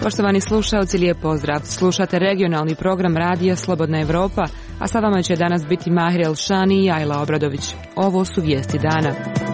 Poštovani slušalci, lijep pozdrav. Slušate regionalni program Radija Slobodna Evropa, a sa vama će danas biti Mahir Elšani i Ajla Obradović. Ovo su vijesti dana.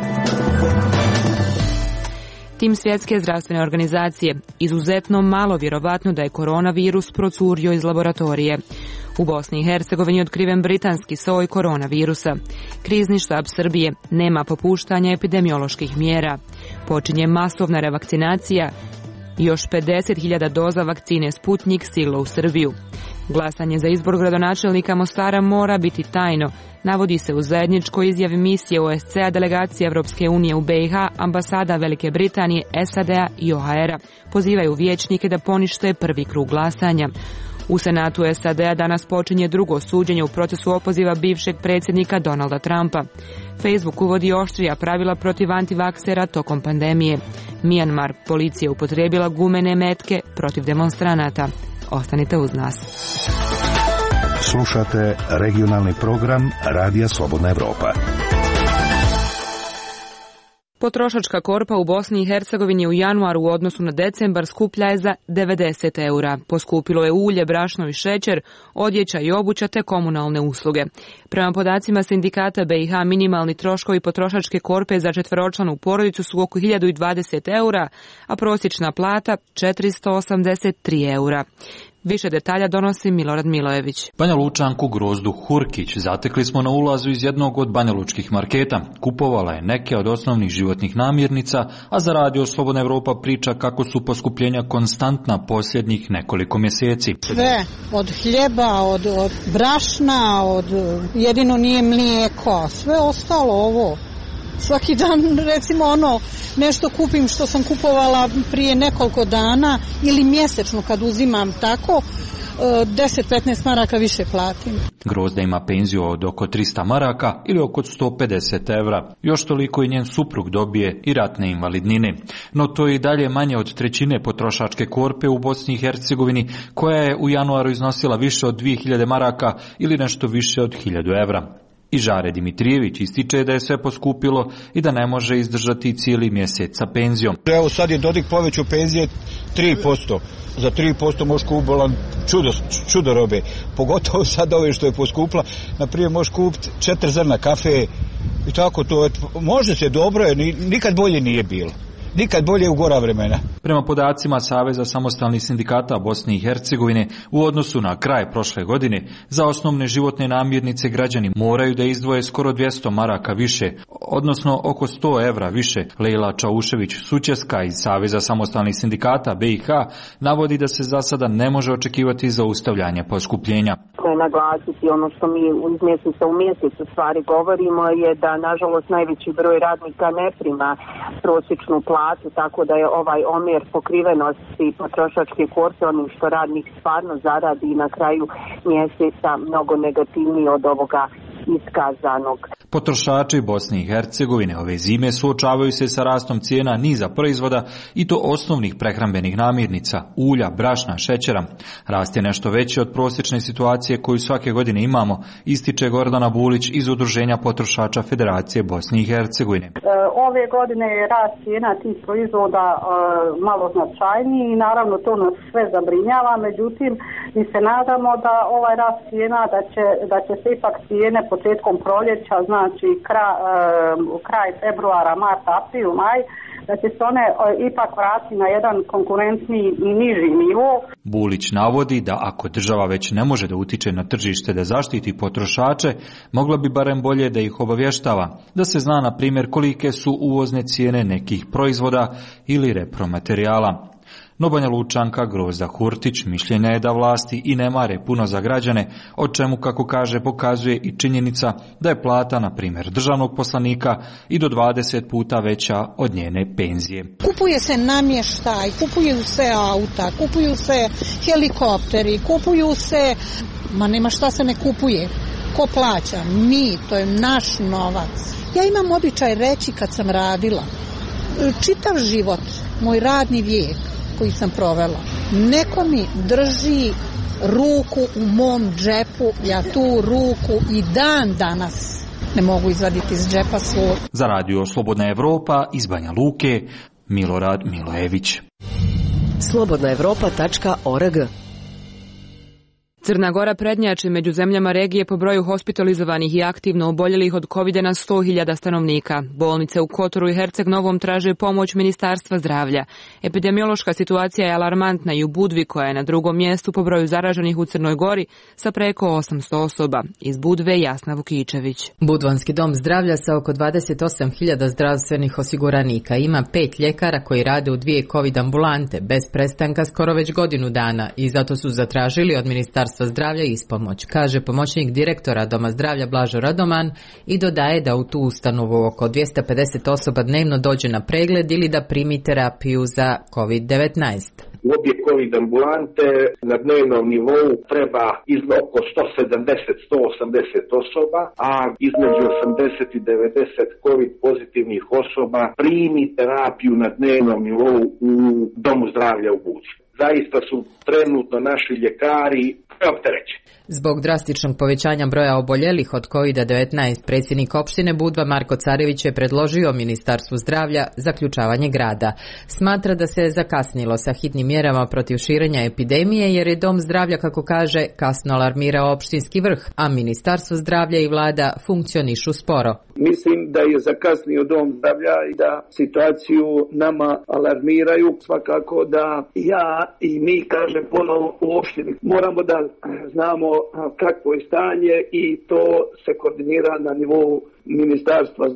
Tim Svjetske zdravstvene organizacije: izuzetno malo vjerovatno da je koronavirus procurio iz laboratorije. U Bosni i Hercegovini otkriven britanski soj koronavirusa. Krizni štab Srbije: nema popuštanja epidemioloških mjera. Počinje masovna revakcinacija. Još 50.000 doza vakcine Sputnjik stiglo u Srbiju. Glasanje za izbor gradonačelnika Mostara mora biti tajno, navodi se u zajedničkoj izjavi misije OSCE-a, delegacije Evropske unije u BiH, ambasada Velike Britanije, SAD-a i OHR-a. Pozivaju vijećnike da ponište prvi krug glasanja. U Senatu SAD-a danas počinje drugo suđenje u procesu opoziva bivšeg predsjednika Donalda Trumpa. Facebook uvodi oštrija pravila protiv antivaksera tokom pandemije. Mijanmar: policija upotrijebila gumene metke protiv demonstranata. Ostanite uz nas. Slušate regionalni program Radija Slobodna Evropa. Potrošačka korpa u Bosni i Hercegovini u januaru u odnosu na decembar skuplja je za 90 eura. Poskupilo je ulje, brašno i šećer, odjeća i obuća te komunalne usluge. Prema podacima sindikata BiH, minimalni troškovi potrošačke korpe za četveročlanu porodicu su oko 1020 eura, a prosječna plata 483 eura. Više detalja donosi Milorad Milojević. Banja Lučanku Grozdu Hurkić zatekli smo na ulazu iz jednog od banjalučkih marketa. Kupovala je neke od osnovnih životnih namirnica, a za Radio Slobodna Evropa priča kako su poskupljenja konstantna posljednjih nekoliko mjeseci. Sve, od hljeba, od brašna, jedino nije mlijeko, sve ostalo ovo. Svaki dan, recimo, nešto kupim što sam kupovala prije nekoliko dana ili mjesečno kad uzimam tako, 10-15 maraka više platim. Grozda ima penziju od oko 300 maraka ili oko 150 evra. Još toliko i njen suprug dobije i ratne invalidnine. No to je i dalje manje od trećine potrošačke korpe u Bosni i Hercegovini, koja je u januaru iznosila više od 2000 maraka ili nešto više od 1000 evra. I Žare Dimitrijević ističe da je sve poskupilo i da ne može izdržati cijeli mjesec sa penzijom. Evo sad je Dodik povećao penzije 3%. Za 3% možeš kupiti čudo robe. Pogotovo sad ove što je poskupila. Naprimjer možeš kupiti 4 zrna kafe i tako to. Može se, dobro je, nikad bolje nije bilo. Nikad bolje u gora vremena. Prema podacima Saveza samostalnih sindikata Bosne i Hercegovine, u odnosu na kraj prošle godine, za osnovne životne namirnice građani moraju da izdvoje skoro 200 maraka više, odnosno oko 100 evra više. Lejla Čaušević-Sučeska iz Saveza samostalnih sindikata BiH navodi da se za sada ne može očekivati zaustavljanje poskupljenja. Naglasiti ono što mi iz mjeseca u mjesec u stvari govorimo je da nažalost najveći broj radnika ne prima prosječnu platu, tako da je ovaj omjer pokrivenosti potrošačke korpe, onim što radnik stvarno zaradi na kraju mjeseca, mnogo negativniji od ovoga iskazanog. Potrošači Bosne i Hercegovine ove zime suočavaju se sa rastom cijena niza proizvoda i to osnovnih prehrambenih namirnica, ulja, brašna, šećera. Rast je nešto veći od prosječne situacije koju svake godine imamo, ističe Gordana Bulić iz Udruženja potrošača Federacije Bosne i Hercegovine. Ove godine je rast cijena tih proizvoda malo značajniji i naravno to nas sve zabrinjava, međutim mi se nadamo da ovaj rast cijena da će se ipak cijene početkom proljeća, znači kraj februara, marta, april, maj, da će se one ipak vratiti na jedan konkurentniji i niži nivo. Bulić navodi da ako država već ne može da utiče na tržište da zaštiti potrošače, mogla bi barem bolje da ih obavještava, da se zna na primjer kolike su uvozne cijene nekih proizvoda ili repromaterijala. No Banja Lučanka Grozda Hurtić mišljenja je da vlasti i ne mare puno za građane, o čemu, kako kaže, pokazuje i činjenica da je plata, na primjer, državnog poslanika i do 20 puta veća od njene penzije. Kupuje se namještaj, kupuju se auta, kupuju se helikopteri, kupuju se, ma nema šta se ne kupuje. Ko plaća? Mi, to je naš novac. Ja imam običaj reći kad sam radila, čitav život, moj radni vijek koji sam provela, neko mi drži ruku u mom džepu, ja tu ruku i dan danas ne mogu izvaditi iz džepa svog. Za Radio Slobodna Evropa iz Banja Luke, Milorad Milojević. slobodnaevropa.org. Crna Gora prednjači među zemljama regije po broju hospitalizovanih i aktivno oboljelih od COVID-a na 100.000 stanovnika. Bolnice u Kotoru i Herceg Novom traže pomoć Ministarstva zdravlja. Epidemiološka situacija je alarmantna i u Budvi, koja je na drugom mjestu po broju zaraženih u Crnoj Gori sa preko 800 osoba. Iz Budve Jasna Vukičević. Budvanski dom zdravlja sa oko 28.000 zdravstvenih osiguranika ima 5 ljekara koji rade u 2 COVID ambulante bez prestanka skoro već godinu dana i zato su zatražili od Ministarstva zdravlja ispomoć, kaže pomoćnik direktora Doma zdravlja Blažo Radoman i dodaje da u tu ustanovu oko 250 osoba dnevno dođe na pregled ili da primi terapiju za COVID-19. U obje COVID ambulante na dnevnom nivou treba oko 170-180 osoba, a između 80 i 90 COVID pozitivnih osoba primi terapiju na dnevnom nivou u Domu zdravlja u Budvi. Zaista su trenutno naši ljekari preopterećeni. Zbog drastičnog povećanja broja oboljelih od COVID-19, predsjednik opštine Budva Marko Carević je predložio Ministarstvu zdravlja zaključavanje grada. Smatra da se zakasnilo sa hitnim mjerama protiv širenja epidemije jer je Dom zdravlja, kako kaže, kasno alarmirao opštinski vrh, a Ministarstvo zdravlja i vlada funkcionišu sporo. Mislim da je zakasnio Dom zdravlja i da situaciju nama alarmiraju. Svakako da ja i mi, kažem ponovo, u opštini moramo da znamo kakvo je stanje i to se koordinira na nivou Ministarstva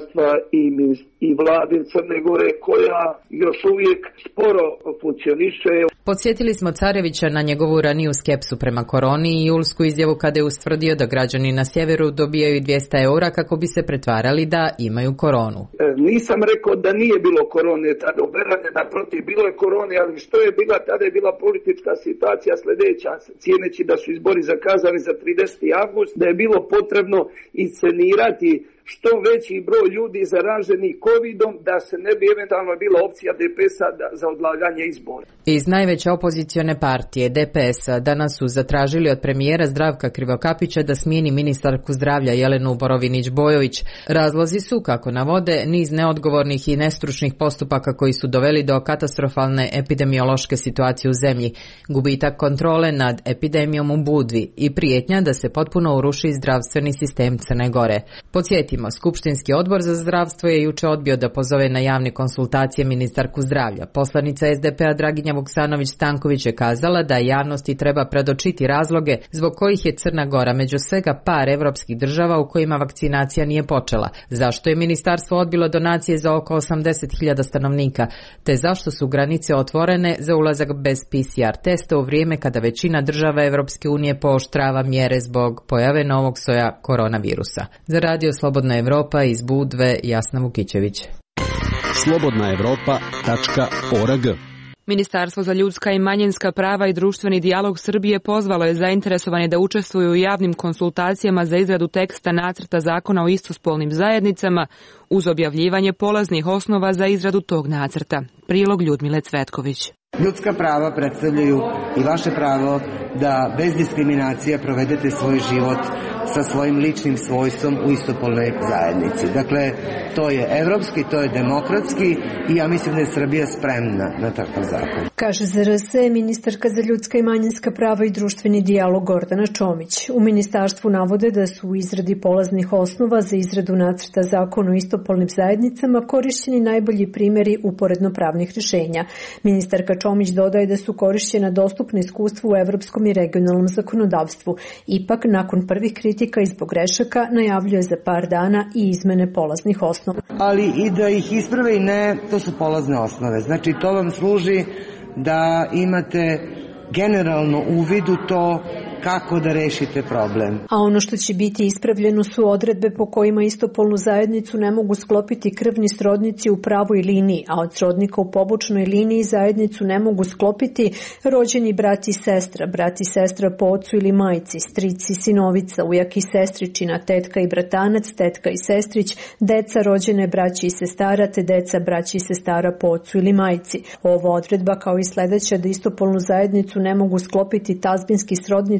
i vlade Crne Gore, koja još uvijek sporo funkcioniše. Podsjetili smo Carevića na njegovu raniju skepsu prema koroni i julsku izjavu kada je ustvrdio da građani na sjeveru dobijaju 200 eura kako bi se pretvarali da imaju koronu. Nisam rekao da nije bilo korone tada uberane, naprotiv, bilo je korone, ali što je bila, tada je bila politička situacija sljedeća, cijeneći da su izbori zakazani za 30. avgust, da je bilo potrebno iscenirati što veći broj ljudi zaraženih COVID-om, da se ne bi eventualno bila opcija DPS-a za odlaganje izbora. Iz najveće opozicione partije DPS-a danas su zatražili od premijera Zdravka Krivokapića da smijeni ministarku zdravlja Jelenu Borovinić-Bojović. Razlozi su, kako navode, niz neodgovornih i nestručnih postupaka koji su doveli do katastrofalne epidemiološke situacije u zemlji, gubitak kontrole nad epidemijom u Budvi i prijetnja da se potpuno uruši zdravstveni sistem Crne Gore. Podsjetimo, Skupštinski odbor za zdravstvo je juče odbio da pozove na javne konsultacije ministarku zdravlja. Poslanica SDP-a Draginja Vuksanović-Stanković je kazala da javnosti treba predočiti razloge zbog kojih je Crna Gora među svega par evropskih država u kojima vakcinacija nije počela, zašto je ministarstvo odbilo donacije za oko 80.000 stanovnika, te zašto su granice otvorene za ulazak bez PCR testa u vrijeme kada većina država Evropske unije pooštrava mjere zbog pojave novog soja koronavirusa. Za Radio Slobodna Evropa iz Budve, Jasna Vukičević. slobodnaevropa.org. Ministarstvo za ljudska i manjinska prava i društveni dijalog Srbije pozvalo je zainteresovane da učestvuju u javnim konsultacijama za izradu teksta nacrta zakona o istospolnim zajednicama uz objavljivanje polaznih osnova za izradu tog nacrta. Prilog Ljudmile Cvetković. Ljudska prava predstavljaju i vaše pravo da bez diskriminacije provedete svoj život sa svojim ličnim svojstvom u istopolnoj zajednici. Dakle, to je evropski, to je demokratski i ja mislim da je Srbija spremna na takav zakon. Kaže za RS ministarka za ljudska i manjinska prava i društveni dijalog Gordana Čomić. U ministarstvu navode da su u izradi polaznih osnova za izradu nacrta zakona o istopolnim zajednicama korišćeni najbolji primjeri uporedno-pravnih rješenja. Ministarka Čomić dodaje da su korišćena dostupna iskustva u evropskom i regionalnom zakonodavstvu. Ipak, nakon prvih kritika i zbog grešaka, najavljuje za par dana i izmene polaznih osnova. Ali i da ih isprave i ne, to su polazne osnove. Znači, to vam služi da imate generalno uvid u to kako da rešite problem. A ono što će biti ispravljeno su odredbe po kojima istopolnu zajednicu ne mogu sklopiti krvni srodnici u pravoj liniji, a od srodnika u pobočnoj liniji zajednicu ne mogu sklopiti rođeni brat i sestra po ocu ili majci, stric i sinovica, ujak i sestričina, tetka i bratanac, tetka i sestrić, deca rođene braći i sestara, te deca braći i sestara po ocu ili majci. Ova odredba, kao i sljedeća, da istopolnu zajednicu ne mogu sklopiti tazbinski srodnici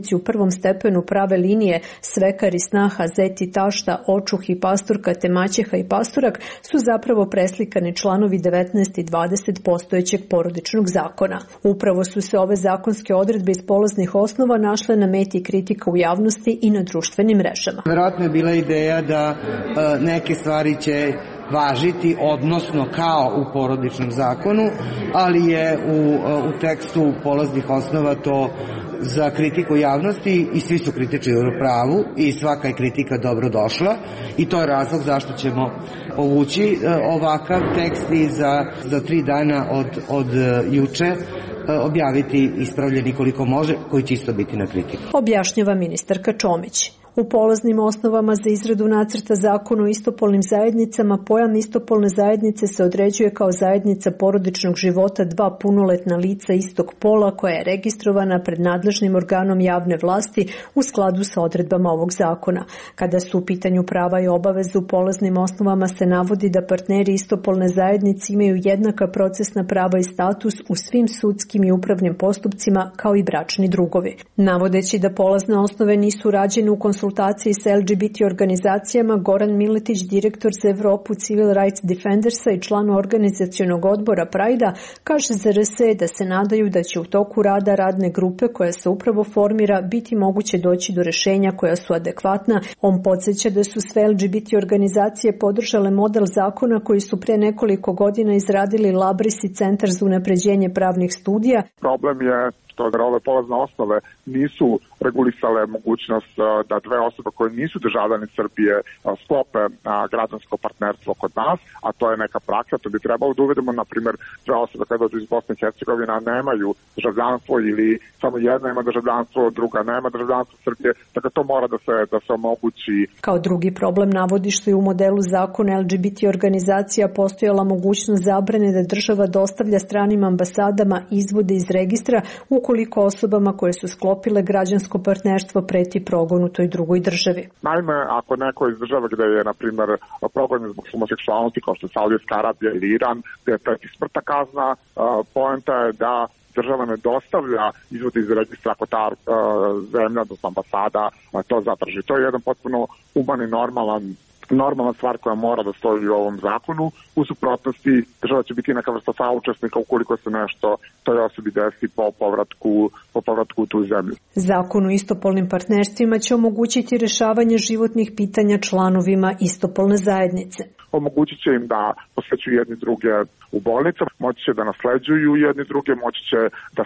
radnici u prvom stepenu prave linije, svekar i snaha, zet i tašta, očuh i pasturka te maćeha i pasturak su zapravo preslikani članovi 19 i 20 postojećeg porodičnog zakona. Upravo su se ove zakonske odredbe iz polaznih osnova našle na meti kritika u javnosti i na društvenim mrežama. Verovatno je bila ideja da neke stvari će važiti, odnosno kao u porodičnom zakonu, ali je u tekstu polaznih osnova to za kritiku javnosti i svi su kritičari u pravu i svaka je kritika dobro došla i to je razlog zašto ćemo povući ovakav tekst i za 3 dana od juče objaviti ispravljeni koliko može, koji će isto biti na kritiku. Objašnjava ministarka Čomić. U polaznim osnovama za izradu nacrta zakona o istopolnim zajednicama pojam istopolne zajednice se određuje kao zajednica porodičnog života dva punoletna lica istog pola koja je registrovana pred nadležnim organom javne vlasti u skladu sa odredbama ovog zakona. Kada su u pitanju prava i obaveze u polaznim osnovama se navodi da partneri istopolne zajednice imaju jednaka procesna prava i status u svim sudskim i upravnim postupcima kao i bračni drugovi. Navodeći da polazne osnove nisu rađene u konsultaciji sa LGBT organizacijama, Goran Miletić, direktor za Evropu Civil Rights Defendersa i član organizacionog odbora Prajda, kaže za RSE da se nadaju da će u toku rada radne grupe koja se upravo formira biti moguće doći do rešenja koja su adekvatna. On podsjeća da su sve LGBT organizacije podržale model zakona koji su pre nekoliko godina izradili Labris i Centar za unapređenje pravnih studija. Problem je što ove polazne osnove nisu regulisale mogućnost da dve osobe koje nisu državljani Srbije sklope građansko partnerstvo kod nas, a to je neka praksa. To bi trebalo da uvedemo, na primjer, dve osobe koje dođu iz Bosne i Hercegovine nemaju državljanstvo ili samo jedna ima državljanstvo, druga nema državljanstvo Srbije, tako to mora da se omogući. Kao drugi problem navodi što je u modelu zakona LGBT organizacija postojala mogućnost zabrane da država dostavlja stranim ambasadama izvode iz registra ukoliko osobama koje su sklopile građansko partnerstvo preti progon u toj drugoj državi. Naime, ako neko iz države gde je, na primjer, progon zbog homoseksualnosti, kao što je Saudijska Arabija ili Iran, gde je preti smrtna kazna, poenta je da država ne dostavlja izvode iz registra ako ta zemlja, odnosno ambasada, to zatraži. To je jedan potpuno human i normalna stvar koja mora da stoji u ovom zakonu. U suprotnosti država će biti neka vrsta saučesnika ukoliko se nešto toj osobi desi po povratku u tu zemlju. Zakon o istopolnim partnerstvima će omogućiti rešavanje životnih pitanja članovima istopolne zajednice. Omogućit će im da posvećuju jedni druge u bolnicama, moći će da nasleđuju jedni druge, moći će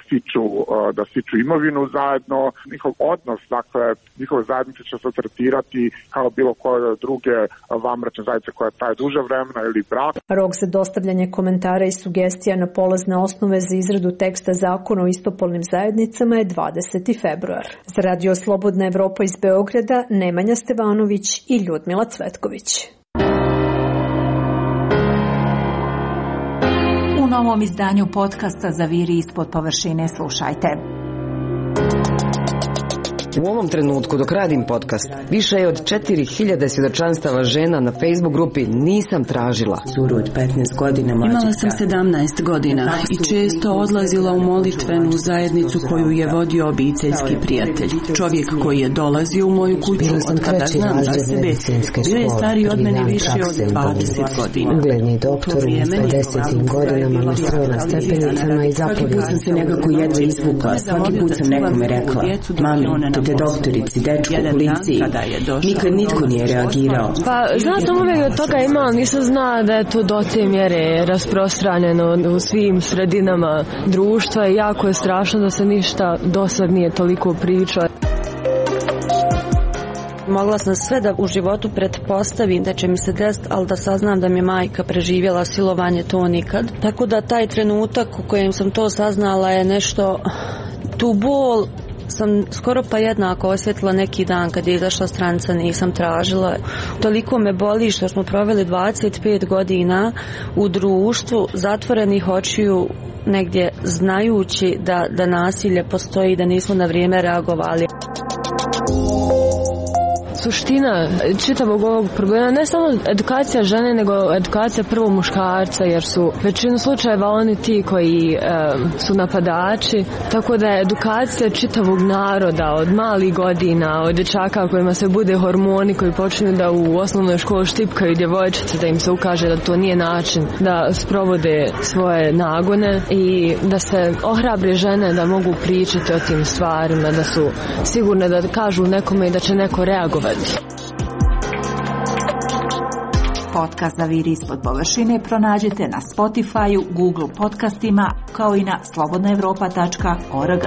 da stiču imovinu zajedno. Njihov odnos, dakle, njihove zajednice će se tretirati kao bilo koje druge vanbračne zajednice koja traje duže vremena ili brak. Rok za dostavljanje komentara i sugestija na polazne osnove za izradu teksta zakona o istopolnim zajednicama je 20. februar. Za Radio Slobodna Evropa iz Beograda, Nemanja Stevanović i Ljudmila Cvetković. U novom izdanju podcasta Zaviri ispod površine slušajte. U ovom trenutku dok radim podcast, više je od 4000 svjedočanstava žena na Facebook grupi Nisam tražila. Imala sam 17 godina i često odlazila u molitvenu zajednicu koju je vodio obiteljski prijatelj. Čovjek koji je dolazio u moju kuću od kada znam za sebe, bio je stariji od mene više od 20 godina. Ugledni doktor u 50. godinama nasreo na stepenicama i Svaki put sam se nekako jedva izvukla, svaki put sam nekome rekla, mami, te doktorici, dečku, policiji. Nikad nitko nije reagirao. Pa, znam uvijek od toga imam, nisam znala da je to do te mjere rasprostranjeno u svim sredinama društva i jako je strašno da se ništa do sad nije toliko pričalo. Mogla sam sve da u životu pretpostavim da će mi se desiti, ali da saznam da mi je majka preživjela silovanje, to nikad. Tako da taj trenutak u kojem sam to saznala je nešto, tu bol sam skoro pa jednako osjetila neki dan kad je izašla stranica Nisam tražila. Toliko me boli što smo proveli 25 godina u društvu zatvorenih očiju, negdje znajući da nasilje postoji i da nismo na vrijeme reagovali. suština čitavog ovog problema, ne samo edukacija žene, nego edukacija prvo muškarca, jer su većinu slučajeva oni ti koji su napadači, tako da je edukacija čitavog naroda od malih godina, od dječaka kojima se bude hormoni, koji počinju da u osnovnoj školi štipkaju djevojčice, da im se ukaže da to nije način da sprovode svoje nagone i da se ohrabre žene da mogu pričati o tim stvarima, da su sigurne da kažu nekome i da će neko reagovati. Podcast Zaviri ispod površine pronađite na Spotify-u, Google podcastima, kao i na slobodnaevropa.org.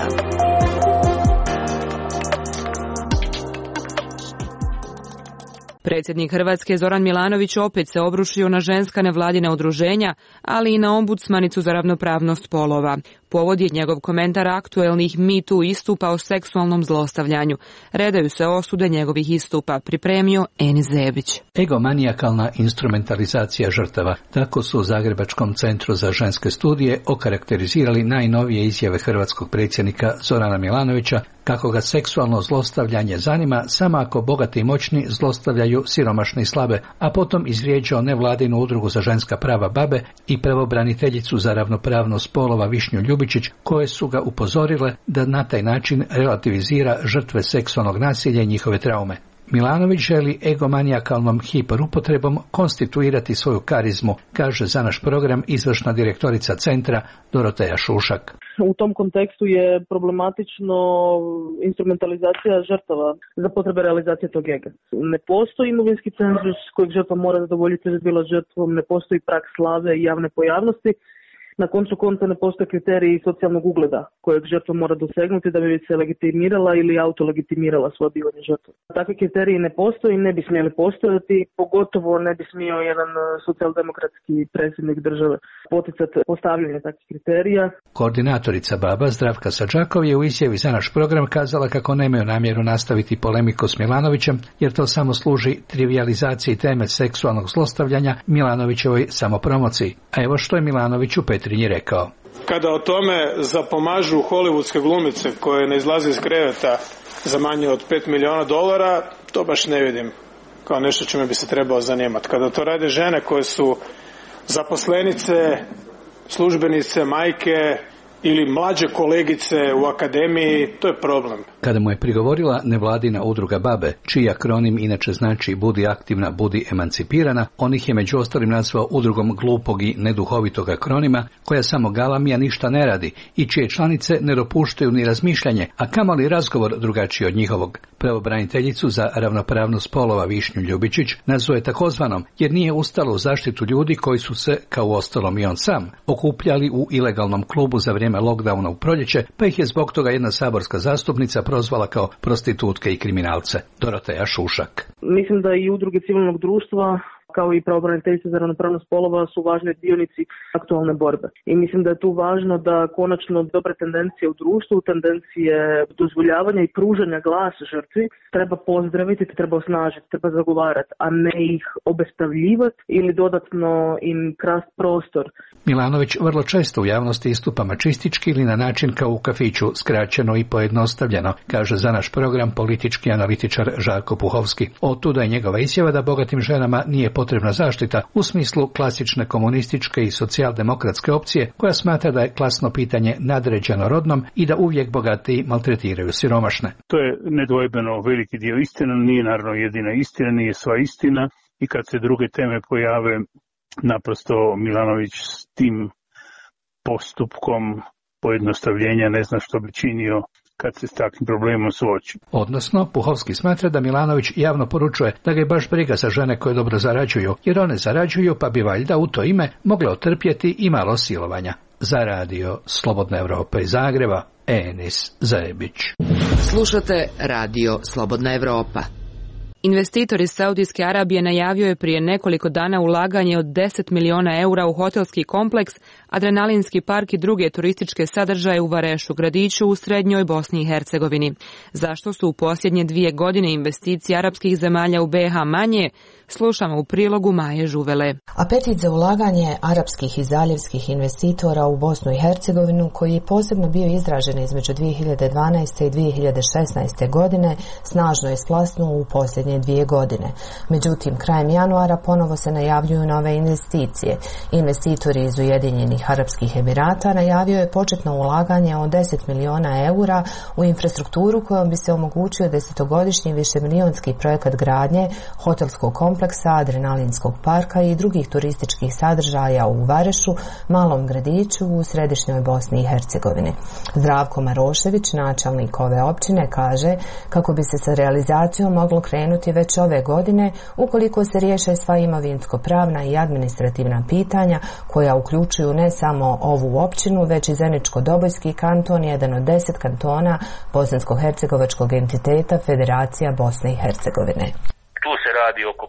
Predsjednik Hrvatske Zoran Milanović opet se obrušio na ženska nevladina udruženja, ali i na ombudsmanicu za ravnopravnost spolova. Povod je njegov komentar aktuelnih Me Too istupa o seksualnom zlostavljanju. Redaju se osude njegovih istupa, pripremio Enis Zebić. Egomanijakalna instrumentalizacija žrtava. Tako su u Zagrebačkom centru za ženske studije okarakterizirali najnovije izjave hrvatskog predsjednika Zorana Milanovića, kako ga seksualno zlostavljanje zanima samo ako bogati i moćni zlostavljaju siromašne i slabe, a potom izvrijeđao nevladinu udrugu za ženska prava BaBe i pravobraniteljicu za ravnopravnost spolova Višnju Ljubičić, koje su ga upozorile da na taj način relativizira žrtve seksualnog nasilja i njihove traume. Milanović želi egomanijakalnom hiperupotrebom konstituirati svoju karizmu, kaže za naš program izvršna direktorica centra Doroteja Šušak. U tom kontekstu je problematično instrumentalizacija žrtava za potrebe realizacije tog ega. Ne postoji imovinski cenzus kojeg žrtva mora zadovoljiti da bi bila žrtvom, ne postoji prag slave i javne pojavnosti. Na koncu konca ne postoje kriteriji socijalnog ugleda kojeg žrtva mora dosegnuti da bi se legitimirala ili autolegitimirala svoje bivanje žrtve. Takvi kriteriji ne postoji i ne bi smjeli postojati, pogotovo ne bi smio jedan socijaldemokratski predsjednik države poticati postavljanje takvih kriterija. Koordinatorica BaBa Zdravka Sadžakov je u izjavi za naš program kazala kako nemaju namjeru nastaviti polemiku s Milanovićem, jer to samo služi trivijalizaciji teme seksualnog zlostavljanja Milanovićevoj samopromociji. A evo što je Milanović u Petrinji rekao. Kada o tome zapomažu hollywoodske glumice koje ne izlaze iz kreveta za manje od $5 milijuna, to baš ne vidim kao nešto čime bi se trebao zanimati. Kada to rade žene koje su zaposlenice, službenice, majke ili mlađe kolegice u akademiji, to je problem. Kada mu je prigovorila nevladina udruga BaBe, čiji akronim inače znači Budi aktivna, budi emancipirana, on ih je među ostalim nazvao udrugom glupog i neduhovitog akronima, koja samo galamija ništa ne radi i čije članice ne dopuštaju ni razmišljanje, a kamoli razgovor drugačiji od njihovog. Pravobraniteljicu za ravnopravnost spolova Višnju Ljubičić nazove takozvanom, jer nije ustala u zaštitu ljudi koji su se, kao uostalom i on sam, okupljali u ilegalnom klubu za vrijeme lockdowna u proljeće, pa ih je zbog toga jedna saborska zastupnica prozvala kao prostitutke i kriminalce. Doroteja Šušak. Mislim da i udruge civilnog društva kao i pravobraniteljice za ravnopravnost spolova su važni dionici aktualne borbe. I mislim da je tu važno da konačno dobre tendencije u društvu, tendencije dozvoljavanja i pružanja glasa žrtvi treba pozdraviti, treba osnažiti, treba zagovarati, a ne ih obespravljivati ili dodatno im krast prostor. Milanović vrlo često u javnosti istupa mačistički ili na način kao u kafiću, skraćeno i pojednostavljeno, kaže za naš program politički analitičar Žarko Puhovski. Otuda je njegova izjava da bogatim ženama nije potrebna zaštita u smislu klasične komunističke i socijaldemokratske opcije, koja smatra da je klasno pitanje nadređeno rodnom i da uvijek bogatiji maltretiraju siromašne. To je nedvojbeno veliki dio istina, nije naravno jedina istina, nije sva istina i kad se druge teme pojave, naprosto Milanović s tim postupkom pojednostavljenja ne zna što bi činio kad se s takvim problemom suoči. Odnosno, Puhovski smatra da Milanović javno poručuje da ga je baš briga za žene koje dobro zarađuju, jer one zarađuju pa bi valjda u to ime mogle otrpjeti i malo silovanja. Za radio Slobodna Evropa iz Zagreba, Enis Zebić. Slušate radio Slobodna Evropa. Investitor iz Saudijske Arabije najavio je prije nekoliko dana ulaganje od 10 miliona eura u hotelski kompleks, adrenalinski park i druge turističke sadržaje u Varešu gradiću u srednjoj Bosni i Hercegovini. Zašto su u posljednje 2 godine investicije arapskih zemalja u BiH manje, slušamo u prilogu Maje Žuvele. Apetit za ulaganje arapskih i zaljevskih investitora u Bosnu i Hercegovinu, koji je posebno bio izražen između 2012. i 2016. godine, snažno je splasnuo u posljednje posljednje 2 godine. Međutim, krajem januara ponovo se najavljuju nove investicije. Investitori iz Ujedinjenih Arapskih Emirata najavio je početno ulaganje od 10 miliona eura u infrastrukturu kojom bi se omogućio 10-godišnji višemilijonski projekat gradnje hotelskog kompleksa, adrenalinskog parka i drugih turističkih sadržaja u Varešu, malom gradiću u središnjoj Bosni i Hercegovini. Zdravko Marošević, načelnik ove općine, kaže kako bi se sa realizacijom moglo krenuti već ove godine ukoliko se riješe sva imovinsko-pravna i administrativna pitanja koja uključuju ne samo ovu općinu, već i Zeničko-Dobojski kanton, jedan od 10 kantona bosansko-hercegovačkog entiteta Federacija Bosne i Hercegovine. Tu se radi oko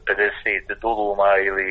550 duluma ili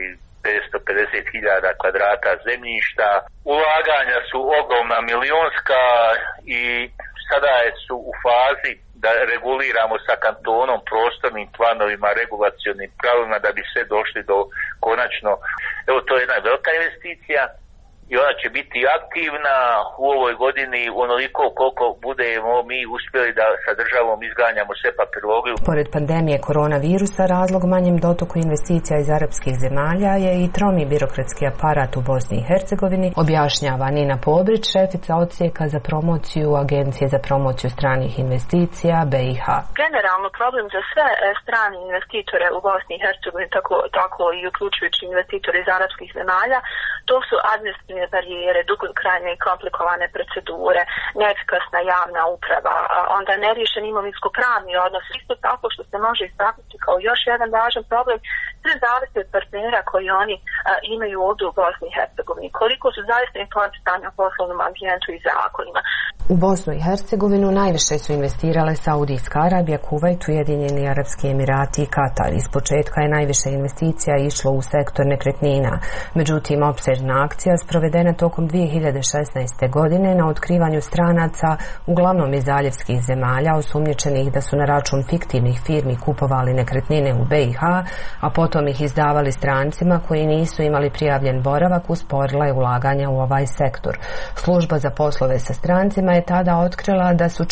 550.000 kvadrata zemljišta. Ulaganja su ogromna, milionska, i sada su u fazi da reguliramo sa kantonom, prostornim planovima, regulacionim pravilima da bi sve došli do konačno. Evo, to je jedna velika investicija i ona će biti aktivna u ovoj godini onoliko koliko budemo mi uspjeli da sa državom izganjamo sve papirologiju. Pored pandemije koronavirusa, razlog manjem dotoku investicija iz arapskih zemalja je i tromi birokratski aparat u Bosni i Hercegovini, objašnjava Nina Pobrić, šefica odsjeka za promociju Agencije za promociju stranih investicija BiH. Generalno problem za sve strane investitore u Bosni i Hercegovini, tako i uključujući investitore iz arapskih zemalja, to su administrativne barijere, dugotrajne i komplikovane procedure, neefikasna javna uprava, onda neriješen imovinsko-pravni odnos. Isto tako što se može istaknuti kao još jedan važan problem, sve zavisi od partnera koji oni imaju ovdje u Bosni i Hercegovini. Koliko su zaista informisani o poslovnom ambijentu i zakonima. U Bosnu i Hercegovinu najviše su investirale Saudijska Arabija, Kuvajt, Ujedinjeni Arapski Emirati i Katar. Iz početka je najviše investicija išlo u sektor nekretnina. Međutim, opsežna akcija sprovedena tokom 2016. godine na otkrivanju stranaca, uglavnom iz zaljevskih zemalja, osumnjičenih da su na račun fiktivnih firmi kupovali nekretnine u BiH, a potom ih izdavali strancima koji nisu imali prijavljen boravak, usporila je ulaganja u ovaj sektor. Služba za poslove sa strancima je tada otkrila da su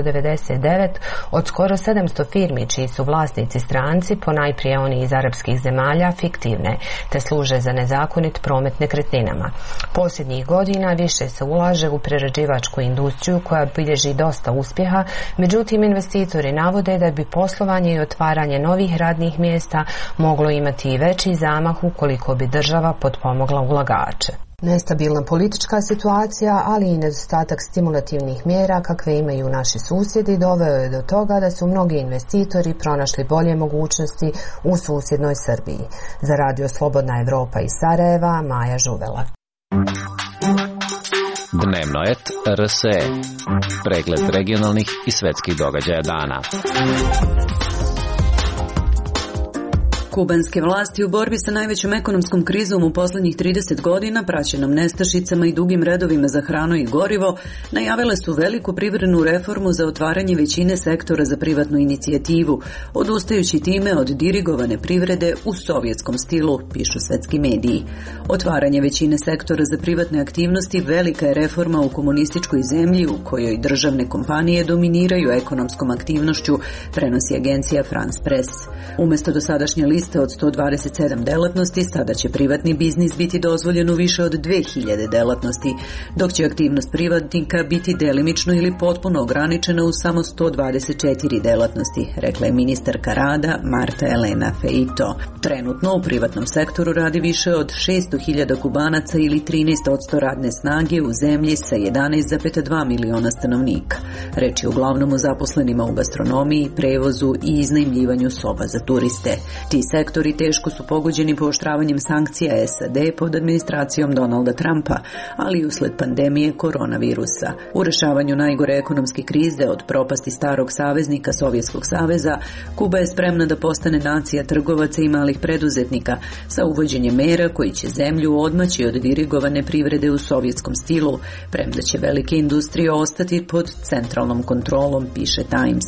499 od skoro 700 firmi čiji su vlasnici stranci, ponajprije oni iz arapskih zemalja, fiktivne, te služe za nezakonit promet nekretninama. Posljednjih godina više se ulaže u prerađivačku industriju koja bilježi dosta uspjeha, međutim investitori navode da bi poslovanje i otvaranje novih radnih mjesta moglo imati i veći zamah ukoliko bi država potpomogla ulagače. Nestabilna politička situacija, ali i nedostatak stimulativnih mjera kakve imaju naši susjedi doveo je do toga da su mnogi investitori pronašli bolje mogućnosti u susjednoj Srbiji. Za Radio Slobodna Evropa iz Sarajeva, Maja Žuvela. Dnevnoet RSE. Pregled regionalnih i svetskih događaja dana. Kubanske vlasti u borbi sa najvećom ekonomskom krizom u posljednjih 30 godina, praćenom nestašicama i dugim redovima za hranu i gorivo, najavile su veliku privrednu reformu za otvaranje većine sektora za privatnu inicijativu, odustajući time od dirigovane privrede u sovjetskom stilu, pišu svetski mediji. Otvaranje većine sektora za privatne aktivnosti velika je reforma u komunističkoj zemlji u kojoj državne kompanije dominiraju ekonomskom aktivnošću, prenosi agencija France Press. Umjesto dosadašnje liste od 127 delatnosti, sada će privatni biznis biti dozvoljen u više od 2000 delatnosti, dok će aktivnost privatnika biti delimično ili potpuno ograničena u samo 124 delatnosti, rekla je ministarka rada Marta Elena Feito. Trenutno u privatnom sektoru radi više od 600.000 Kubanaca ili 13% radne snage u zemlji sa 11,2 miliona stanovnika. Reč je uglavnom o zaposlenima u gastronomiji, prevozu i iznajmljivanju soba za turiste. Ti sektori teško su pogođeni pooštravanjem sankcija SAD pod administracijom Donalda Trumpa, ali i usled pandemije koronavirusa. U rešavanju najgore ekonomske krize od propasti starog saveznika Sovjetskog saveza, Kuba je spremna da postane nacija trgovaca i malih preduzetnika sa uvođenjem mera koji će zemlju odmaći od dirigovane privrede u sovjetskom stilu, premda će velike industrije ostati pod centralnom kontrolom, piše Times.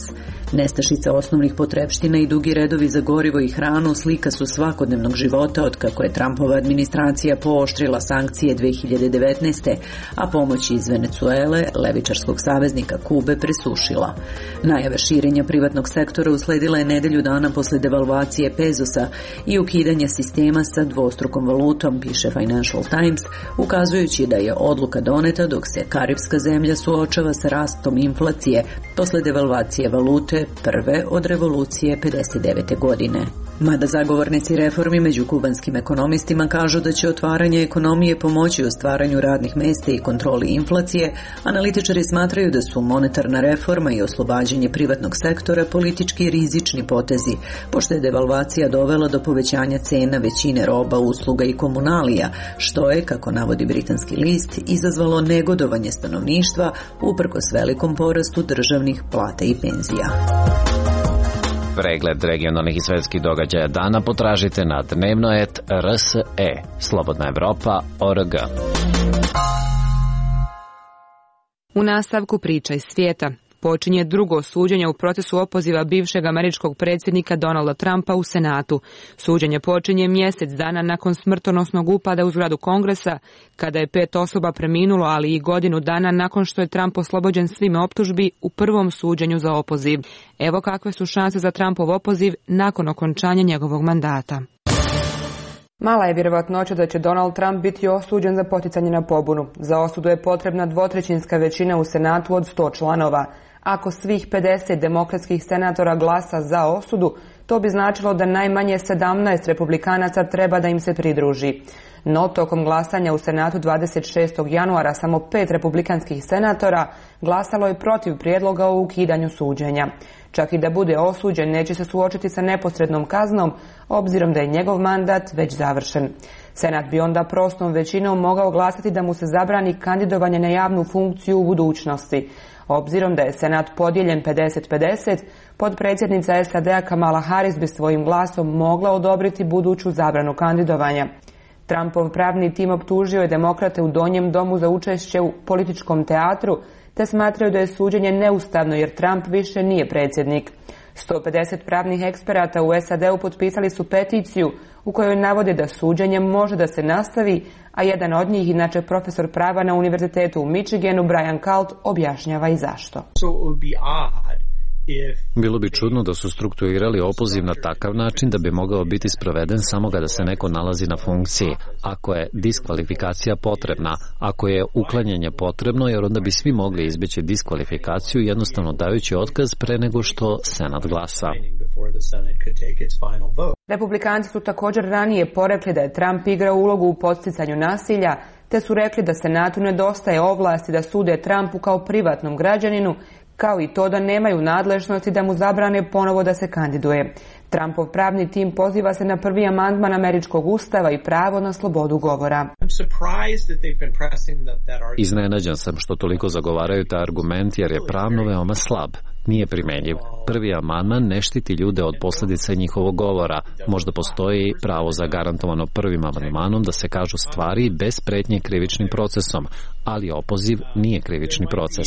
Nestašica osnovnih potrepština i dugi redovi za gorivo i hranu slika su svakodnevnog života od kako je Trumpova administracija pooštrila sankcije 2019. a pomoć iz Venecuele, levičarskog saveznika Kube, presušila. Najave širenja privatnog sektora usledila je nedelju dana posle devalvacije pezosa i ukidanja sistema sa dvostrukom valutom, piše Financial Times, ukazujući da je odluka doneta dok se karipska zemlja suočava sa rastom inflacije posle devalvacije valute prve od revolucije 59. godine. Mada zagovornici reformi među kubanskim ekonomistima kažu da će otvaranje ekonomije pomoći u stvaranju radnih mesta i kontroli inflacije, analitičari smatraju da su monetarna reforma i oslobađanje privatnog sektora politički rizični potezi, pošto je devalvacija dovela do povećanja cena većine roba, usluga i komunalija, što je, kako navodi britanski list, izazvalo negodovanje stanovništva uprkos velikom porastu državnih plata i penzija. Pregled regionalnih i svetskih događaja dana potražite na dnevno.rs.e, slobodnaevropa.org. U nastavku priča iz svijeta. Počinje drugo suđenje u procesu opoziva bivšeg američkog predsjednika Donalda Trumpa u Senatu. Suđenje počinje mjesec dana nakon smrtonosnog upada u zgradu Kongresa, kada je 5 osoba preminulo, ali i godinu dana nakon što je Trump oslobođen svim optužbi u prvom suđenju za opoziv. Evo kakve su šanse za Trumpov opoziv nakon okončanja njegovog mandata. Mala je vjerovatnoća da će Donald Trump biti osuđen za poticanje na pobunu. Za osudu je potrebna 2/3 većina u Senatu od 100 članova. Ako svih 50 demokratskih senatora glasa za osudu, to bi značilo da najmanje 17 republikanaca treba da im se pridruži. No, tokom glasanja u Senatu 26. januara samo 5 republikanskih senatora glasalo je protiv prijedloga o ukidanju suđenja. Čak i da bude osuđen, neće se suočiti sa neposrednom kaznom, obzirom da je njegov mandat već završen. Senat bi onda prostom većinom mogao glasati da mu se zabrani kandidovanje na javnu funkciju u budućnosti. Obzirom da je Senat podijeljen 50-50, potpredsjednica SAD-a Kamala Harris bi svojim glasom mogla odobriti buduću zabranu kandidovanja. Trumpov pravni tim optužio je demokrate u Donjem domu za učešće u političkom teatru, te smatraju da je suđenje neustavno jer Trump više nije predsjednik. 150 pravnih eksperata u SAD-u potpisali su peticiju u kojoj navode da suđenje može da se nastavi, a jedan od njih, inače profesor prava na Univerzitetu u Michiganu, Brian Kalt, objašnjava i zašto. Bilo bi čudno da su strukturirali opoziv na takav način da bi mogao biti sproveden samo kada se neko nalazi na funkciji, ako je diskvalifikacija potrebna, ako je uklanjanje potrebno, jer onda bi svi mogli izbjeći diskvalifikaciju jednostavno dajući otkaz pre nego što Senat glasa. Republikanci su također ranije porekli da je Trump igrao ulogu u podsticanju nasilja, te su rekli da Senatu nedostaje ovlasti da sude Trumpu kao privatnom građaninu, kao i to da nemaju nadležnosti da mu zabrane ponovo da se kandiduje. Trumpov pravni tim poziva se na prvi amandman američkog ustava i pravo na slobodu govora. Iznenađen sam što toliko zagovaraju taj argument jer je pravno veoma slab. Nije primjenjiv. Prvi amandman ne štiti ljude od posljedica njihovog govora. Možda postoji pravo zagarantovano prvim amandmanom da se kažu stvari bez pretnje krivičnim procesom, ali opoziv nije krivični proces.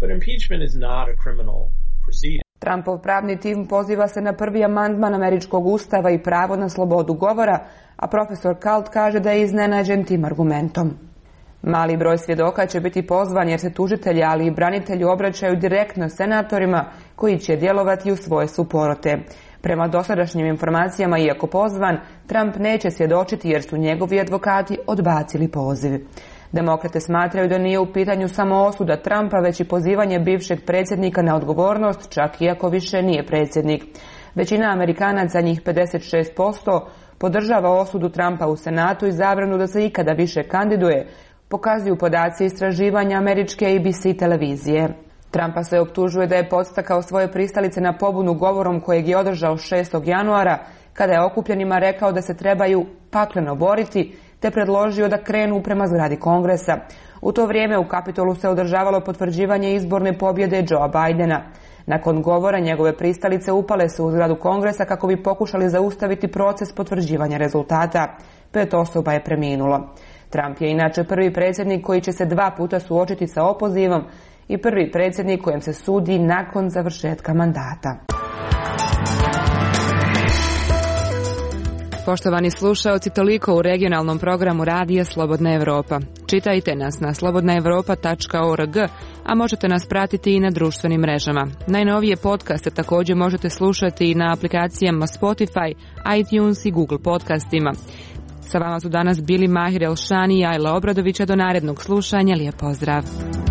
Trumpov pravni tim poziva se na prvi amandman američkog ustava i pravo na slobodu govora, a profesor Kalt kaže da je iznenađen tim argumentom. Mali broj svjedoka će biti pozvan jer se tužitelji, ali i branitelji obraćaju direktno senatorima koji će djelovati u svojstvu porote. Prema dosadašnjim informacijama, iako pozvan, Trump neće svjedočiti jer su njegovi advokati odbacili poziv. Demokrate smatraju da nije u pitanju samo osuda Trumpa, već i pozivanje bivšeg predsjednika na odgovornost, čak iako više nije predsjednik. Većina Amerikanaca, njih 56%, podržava osudu Trumpa u Senatu i zabranu da se ikada više kandiduje, pokazuju podaci istraživanja američke ABC televizije. Trumpa se optužuje da je podstakao svoje pristalice na pobunu govorom kojeg je održao 6. januara, kada je okupljenima rekao da se trebaju pakleno boriti, te predložio da krenu prema zgradi Kongresa. U to vrijeme u Kapitolu se održavalo potvrđivanje izborne pobjede Joea Bidena. Nakon govora njegove pristalice upale su u zgradu Kongresa kako bi pokušali zaustaviti proces potvrđivanja rezultata. 5 osoba je preminulo. Trump je inače prvi predsjednik koji će se 2 puta suočiti sa opozivom i prvi predsjednik kojem se sudi nakon završetka mandata. Poštovani slušaoci, toliko u regionalnom programu Radija Slobodna Evropa. Čitajte nas na slobodnaevropa.org, a možete nas pratiti i na društvenim mrežama. Najnovije podcaste također možete slušati i na aplikacijama Spotify, iTunes i Google podcastima. Sa vama su danas bili Mahir Elšani i Ajla Obradovića. Do narednog slušanja, lijep pozdrav.